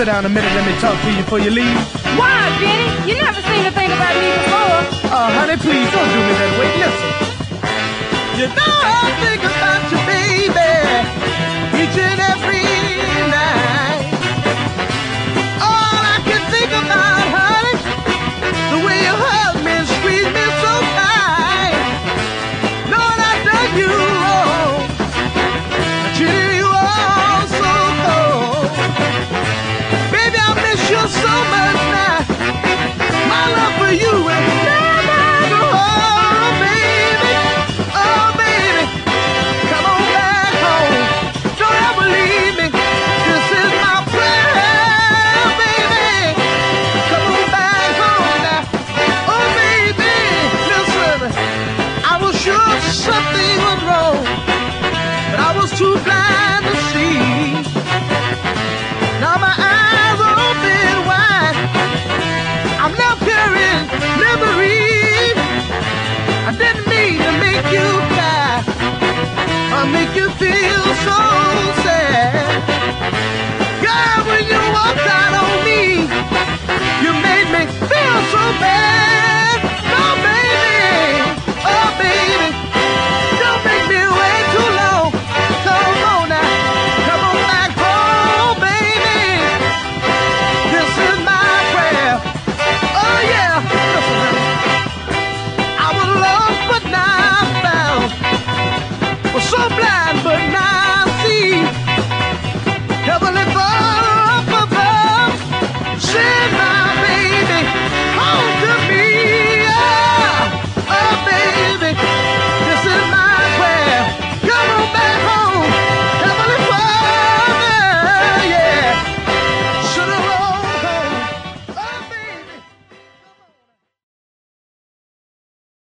sit down a minute, let me talk to you before you leave? Why, Benny? You never seem to think about me before. Oh, honey, please don't do me that way. Listen. You know I think about you, baby, each and every night. All I can think about, honey, the way you hug me and squeeze me so tight. Lord, I done you wrong. I treated you all so cold. Baby, I miss you so much now. My love for you is never home, baby. Oh, baby, come on back home. Don't ever leave me. This is my prayer, baby. Come on back home now. Oh, baby, listen. I was sure something was wrong, but I was too blind to see. Now my eyes are open wide. I'm now carrying memories. I didn't mean to make you cry or make you feel so sad. God, when you walked out on me, you made me feel so bad.